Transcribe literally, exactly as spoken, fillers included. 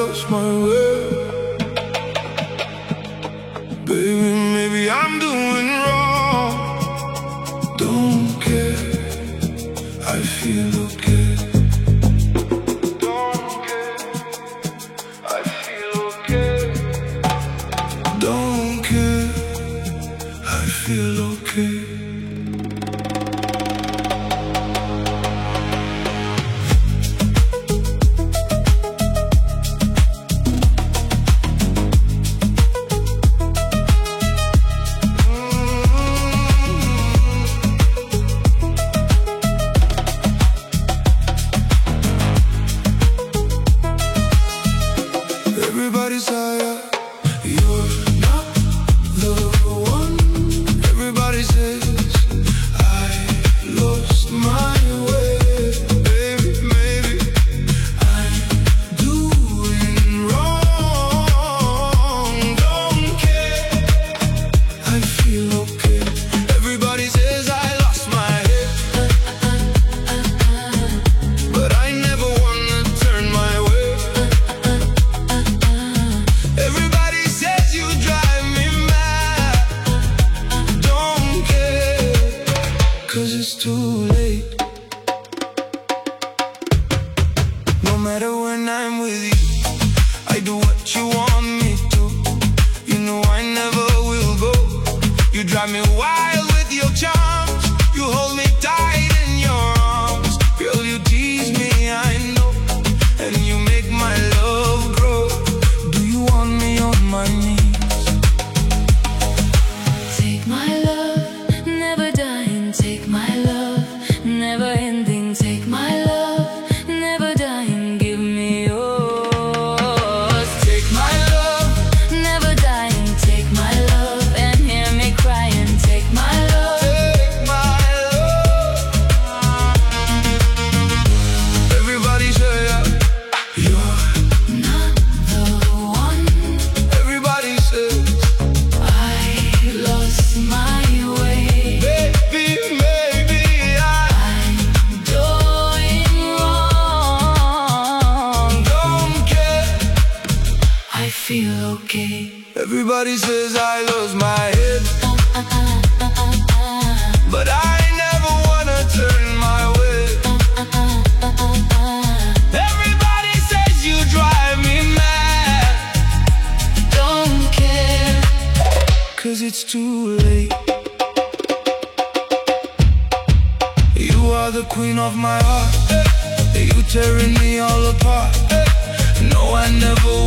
lost my way. Baby, maybe I'm doing wrong. Don't care, I feel okay. Don't care, I feel okay. Don't care, I feel okay. Everybody's higher, you're not the one. Everybody says I lost my way. Baby, maybe I'm doing wrong. Don't care, I feel okay. Everybody says I lost my head, but I never wanna turn my way. Everybody says you drive me mad. Don't care, 'cause it's too late. No matter when I'm with you, I do what you want me to. You know I never will go. You drive me wild with your charms. You hold me tight in your arms. Girl, you tease me, I know, and you make my love grow. Do you want me on my knees? Take my love, never dying. Take my love, never ending. Take my love, never dying. Give me yours. Take my love, never dying. Take my love and hear me crying. Take my love. Take my love. Everybody say yeah, you're Not the one. everybody says, I lost my way. baby, maybe I I'm doing wrong. don't care. I feel okay. Everybody says I lost my head, but I never wanna turn my way. Everybody says you drive me mad. Don't care. 'Cause it's too late. You are the queen of my heart. You tearing me all apart. No, I never